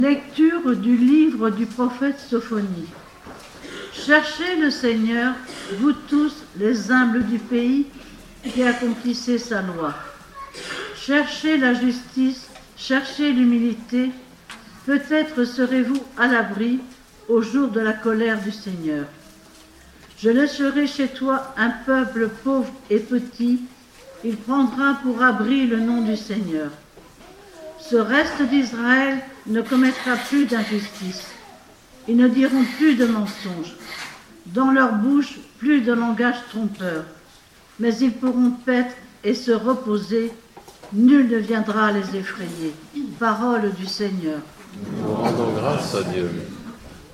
Lecture du livre du prophète Sophonie. Cherchez le Seigneur, vous tous les humbles du pays qui accomplissez sa loi. Cherchez la justice, cherchez l'humilité, peut-être serez-vous à l'abri au jour de la colère du Seigneur. Je laisserai chez toi un peuple pauvre et petit, il prendra pour abri le nom du Seigneur. Ce reste d'Israël ne commettra plus d'injustice. Ils ne diront plus de mensonges. Dans leur bouche, plus de langage trompeur. Mais ils pourront paître et se reposer. Nul ne viendra les effrayer. Parole du Seigneur. Nous rendons grâce à Dieu.